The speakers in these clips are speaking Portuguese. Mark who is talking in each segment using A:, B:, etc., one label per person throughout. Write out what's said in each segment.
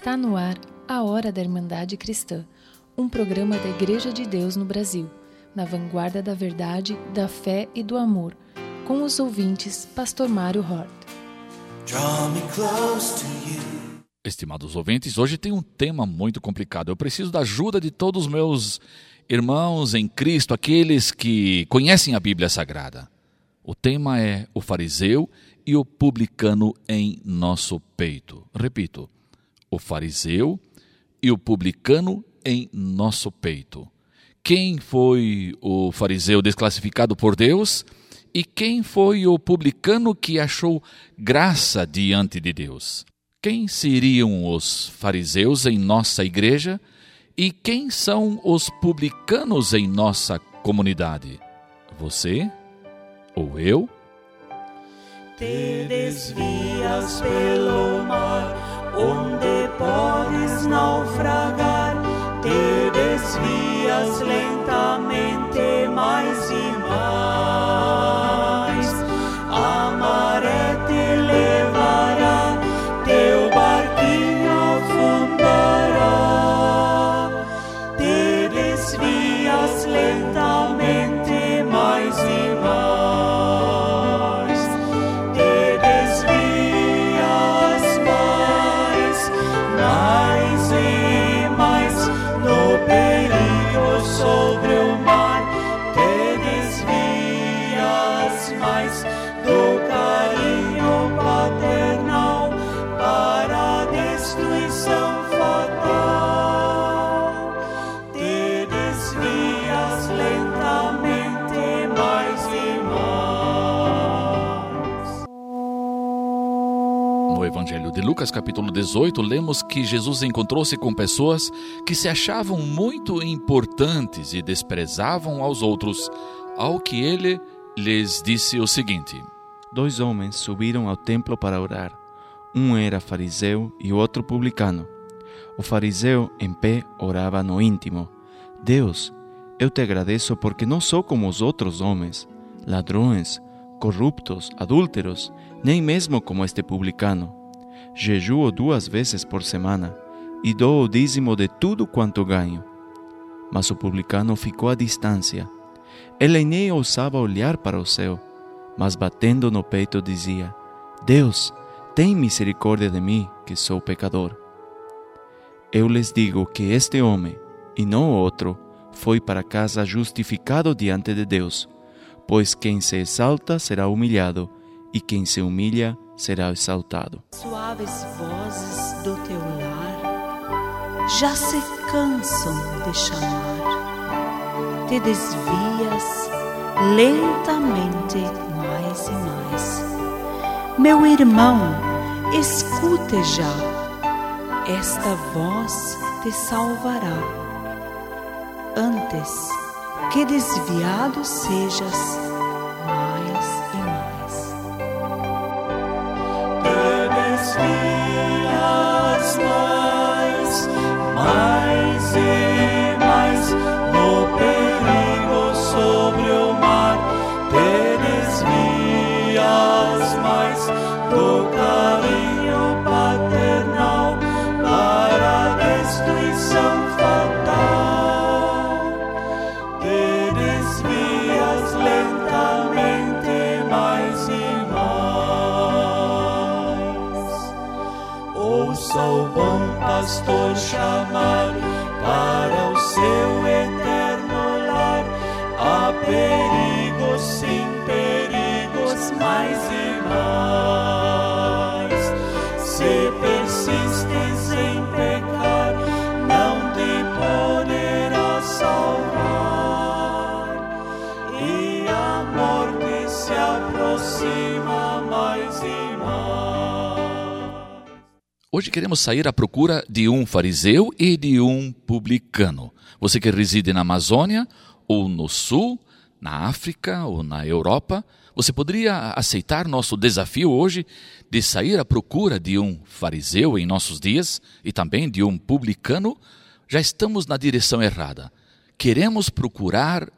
A: Está no ar a Hora da Irmandade Cristã, um programa da Igreja de Deus no Brasil, na vanguarda da verdade, da fé e do amor, com os ouvintes Pastor Mário Hort.
B: Estimados ouvintes, hoje tem um tema muito complicado. Eu preciso da ajuda de todos os meus irmãos em Cristo, aqueles que conhecem a Bíblia Sagrada. O tema é o fariseu e o publicano em nosso peito. Repito, o fariseu e o publicano em nosso peito. Quem foi o fariseu desclassificado por Deus e quem foi o publicano que achou graça diante de Deus? Quem seriam os fariseus em nossa igreja e quem são os publicanos em nossa comunidade? Você ou eu?
C: Te desvias pelo mar, onde podes naufragar. Te desvias lentamente mais e mais. A maré te levará, teu barquinho afundará. Te desvias lentamente mais e mais. Te desvias mais e mais. No perigo sobre o mar, te desvias mais do carinho paternal para a destruição fatal. Te desvias lentamente mais e mais.
B: No Evangelho de Lucas, capítulo 18, lemos que Jesus encontrou-se com pessoas que se achavam muito importantes e desprezavam aos outros, ao que ele lhes disse o seguinte:
D: 2 homens subiram ao templo para orar. Um era fariseu e o outro publicano. O fariseu, em pé, orava no íntimo: Deus, eu te agradeço porque não sou como os outros homens, ladrões, corruptos, adúlteros, nem mesmo como este publicano. Jejuo 2 vezes por semana e dou o dízimo de tudo quanto ganho. Mas o publicano ficou à distância. Ele nem ousava olhar para o céu, mas batendo no peito dizia: Deus, tem misericórdia de mim, que sou pecador. Eu lhes digo que este homem, e não o outro, foi para casa justificado diante de Deus, pois quem se exalta será humilhado, e quem se humilha será exaltado.
C: Suaves vozes do teu lar já se cansam de chamar. Te desvias lentamente mais e mais. Meu irmão, escute já, esta voz te salvará. Antes que desviado sejas mais e mais. Te desvias mais e mais. No perigo sobre o mar, te desvias mais do carinho paternal para a destruição fatal. Te desvias lentamente mais e mais. Ouça o bom pastor chamar para o seu eterno lar. Há perigos, sim, perigos mais e mais. Se persistes em pecar, não te poderá salvar. E a morte se aproxima mais e mais.
B: Hoje queremos sair à procura de um fariseu e de um publicano. Você que reside na Amazônia, ou no Sul, na África ou na Europa, você poderia aceitar nosso desafio hoje de sair à procura de um fariseu em nossos dias e também de um publicano? Já estamos na direção errada. Queremos procurar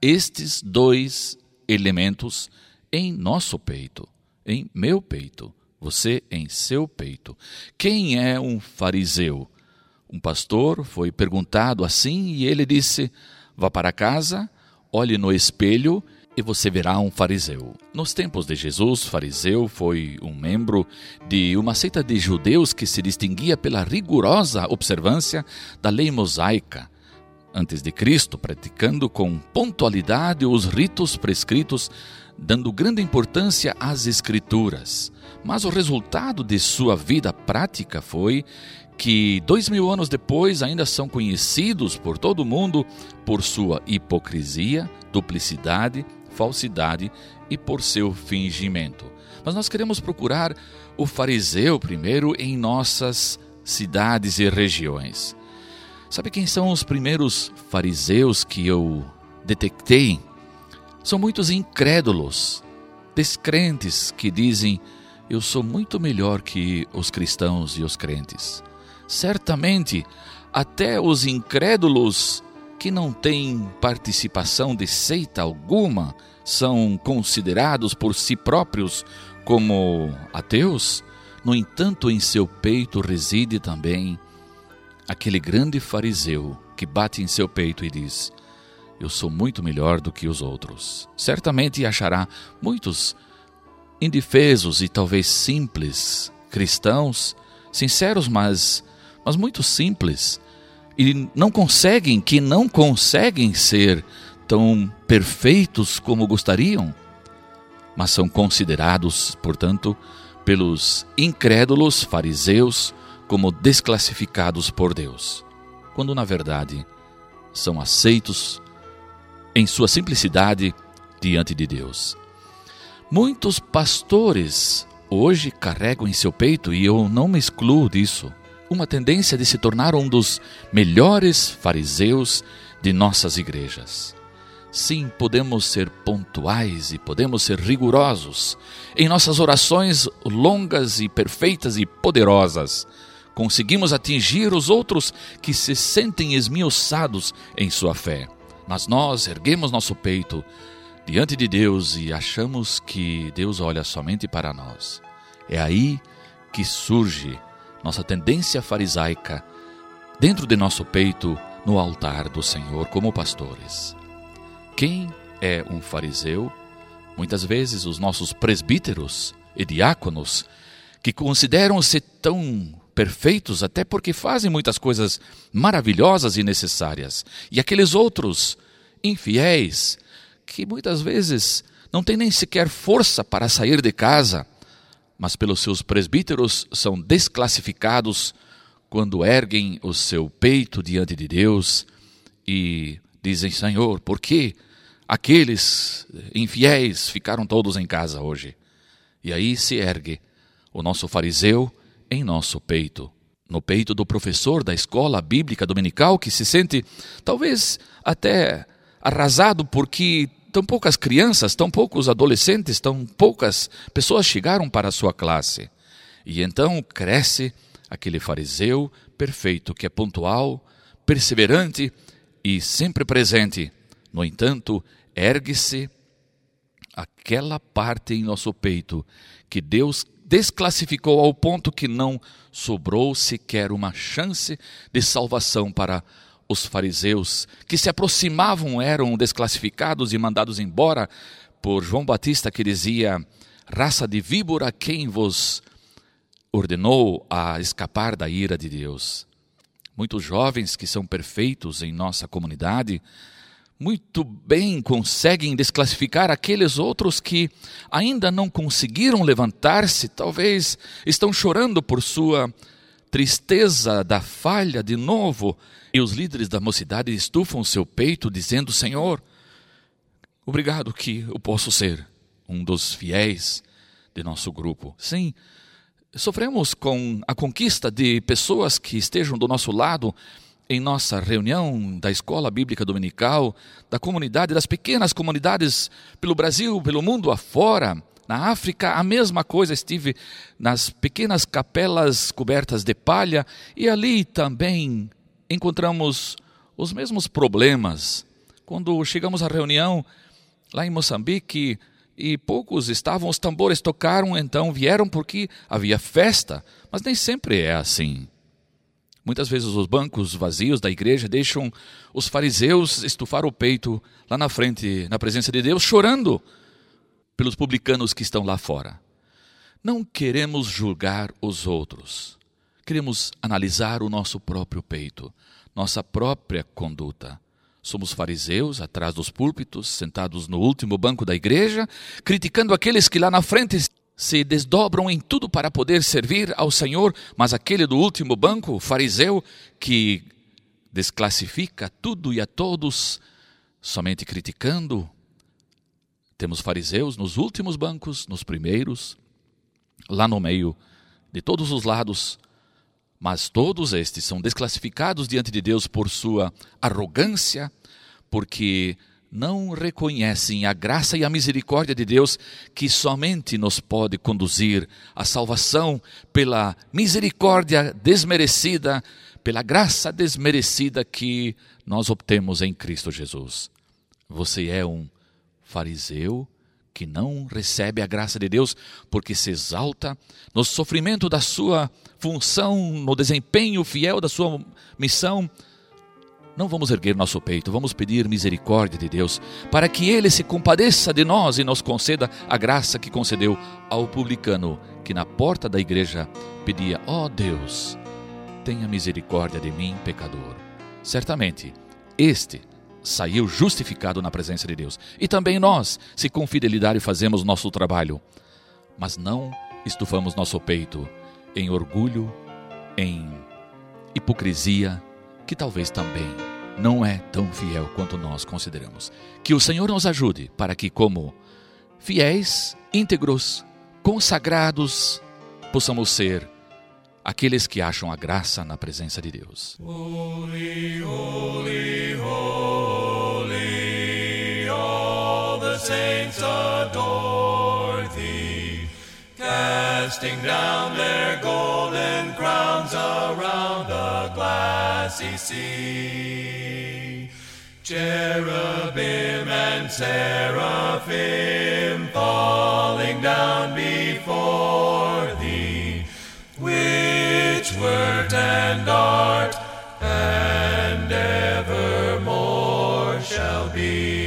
B: estes 2 elementos em nosso peito, em meu peito, você em seu peito. Quem é um fariseu? Um pastor foi perguntado assim e ele disse: vá para casa, olhe no espelho e você verá um fariseu. Nos tempos de Jesus, fariseu foi um membro de uma seita de judeus que se distinguia pela rigorosa observância da lei mosaica antes de Cristo, praticando com pontualidade os ritos prescritos, dando grande importância às Escrituras. Mas o resultado de sua vida prática foi que 2000 anos depois ainda são conhecidos por todo mundo por sua hipocrisia, duplicidade, falsidade e por seu fingimento. Mas nós queremos procurar o fariseu primeiro em nossas cidades e regiões. Sabe quem são os primeiros fariseus que eu detectei? São muitos incrédulos, descrentes que dizem: eu sou muito melhor que os cristãos e os crentes. Certamente, até os incrédulos que não têm participação de seita alguma são considerados por si próprios como ateus. No entanto, em seu peito reside também aquele grande fariseu que bate em seu peito e diz: eu sou muito melhor do que os outros. Certamente achará muitos indefesos e talvez simples cristãos, sinceros, mas muito simples, e não conseguem ser tão perfeitos como gostariam, mas são considerados, portanto, pelos incrédulos fariseus como desclassificados por Deus, quando na verdade são aceitos em sua simplicidade diante de Deus. Muitos pastores hoje carregam em seu peito, e eu não me excluo disso, uma tendência de se tornar um dos melhores fariseus de nossas igrejas. Sim, podemos ser pontuais e podemos ser rigorosos em nossas orações longas e perfeitas e poderosas. Conseguimos atingir os outros que se sentem esmiuçados em sua fé. Mas nós erguemos nosso peito diante de Deus e achamos que Deus olha somente para nós. É aí que surge nossa tendência farisaica dentro de nosso peito, no altar do Senhor, como pastores. Quem é um fariseu? Muitas vezes os nossos presbíteros e diáconos, que consideram-se tão perfeitos até porque fazem muitas coisas maravilhosas e necessárias. E aqueles outros infiéis, que muitas vezes não têm nem sequer força para sair de casa, mas pelos seus presbíteros são desclassificados quando erguem o seu peito diante de Deus e dizem: Senhor, por que aqueles infiéis ficaram todos em casa hoje? E aí se ergue o nosso fariseu em nosso peito, no peito do professor da escola bíblica dominical, que se sente talvez até arrasado porque tão poucas crianças, tão poucos adolescentes, tão poucas pessoas chegaram para a sua classe. E então cresce aquele fariseu perfeito que é pontual, perseverante e sempre presente. No entanto, ergue-se aquela parte em nosso peito que Deus desclassificou ao ponto que não sobrou sequer uma chance de salvação para os fariseus, que se aproximavam eram desclassificados e mandados embora por João Batista, que dizia: raça de víbora, quem vos ordenou a escapar da ira de Deus? Muitos jovens que são perfeitos em nossa comunidade muito bem conseguem desclassificar aqueles outros que ainda não conseguiram levantar-se, talvez estão chorando por sua tristeza da falha de novo, e os líderes da mocidade estufam seu peito dizendo: Senhor, obrigado que eu posso ser um dos fiéis de nosso grupo. Sim, sofremos com a conquista de pessoas que estejam do nosso lado em nossa reunião da Escola Bíblica Dominical, da comunidade, das pequenas comunidades pelo Brasil, pelo mundo afora. Na África, a mesma coisa, estive nas pequenas capelas cobertas de palha e ali também encontramos os mesmos problemas. Quando chegamos à reunião lá em Moçambique, e poucos estavam, os tambores tocaram, então vieram porque havia festa. Mas nem sempre é assim. Muitas vezes os bancos vazios da igreja deixam os fariseus estufar o peito lá na frente, na presença de Deus, chorando pelos publicanos que estão lá fora. Não queremos julgar os outros. Queremos analisar o nosso próprio peito, nossa própria conduta. Somos fariseus atrás dos púlpitos, sentados no último banco da igreja, criticando aqueles que lá na frente se desdobram em tudo para poder servir ao Senhor, mas aquele do último banco, o fariseu, que desclassifica tudo e a todos, somente criticando. Temos fariseus nos últimos bancos, nos primeiros, lá no meio, de todos os lados, mas todos estes são desclassificados diante de Deus por sua arrogância, porque não reconhecem a graça e a misericórdia de Deus, que somente nos pode conduzir à salvação pela misericórdia desmerecida, pela graça desmerecida que nós obtemos em Cristo Jesus. Você é um fariseu que não recebe a graça de Deus porque se exalta no sofrimento da sua função, no desempenho fiel da sua missão. Não vamos erguer nosso peito, vamos pedir misericórdia de Deus para que Ele se compadeça de nós e nos conceda a graça que concedeu ao publicano que na porta da igreja pedia: ó Deus, tenha misericórdia de mim, pecador. Certamente, este saiu justificado na presença de Deus. E também nós, se com fidelidade fazemos nosso trabalho, mas não estufamos nosso peito em orgulho, em hipocrisia, que talvez também não é tão fiel quanto nós consideramos. Que o Senhor nos ajude para que, como fiéis, íntegros, consagrados, possamos ser aqueles que acham a graça na presença de Deus.
C: Holy, holy, holy, all the saints adore Thee, casting down their golden crowns around the glassy sea. Cherubim and seraphim falling down before Thee, which word and art and evermore shall be.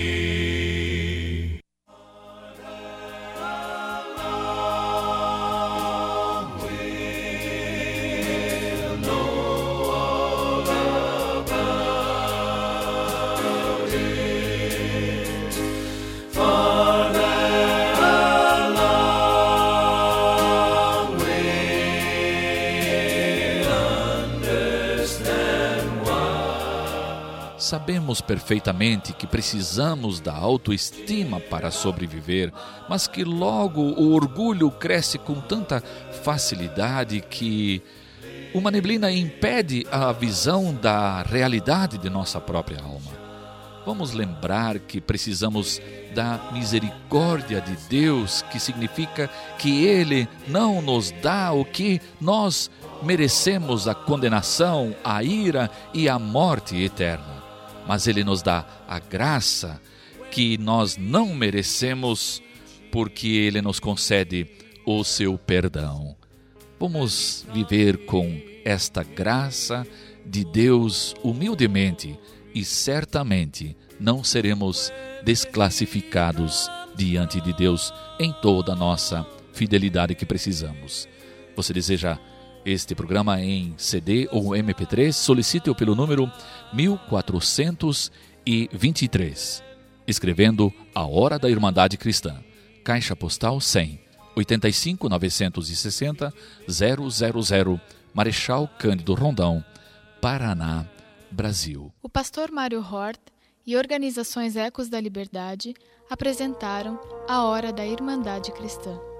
B: Sabemos perfeitamente que precisamos da autoestima para sobreviver, mas que logo o orgulho cresce com tanta facilidade que uma neblina impede a visão da realidade de nossa própria alma. Vamos lembrar que precisamos da misericórdia de Deus, que significa que Ele não nos dá o que nós merecemos, a condenação, a ira e a morte eterna. Mas Ele nos dá a graça que nós não merecemos, porque Ele nos concede o seu perdão. Vamos viver com esta graça de Deus humildemente e certamente não seremos desclassificados diante de Deus em toda a nossa fidelidade que precisamos. Você deseja este programa em CD ou MP3? Solicite-o pelo número 1423, escrevendo A Hora da Irmandade Cristã, Caixa Postal 100, 85 960 000, Marechal Cândido Rondão, Paraná, Brasil.
A: O pastor Mário Hort e organizações Ecos da Liberdade apresentaram A Hora da Irmandade Cristã.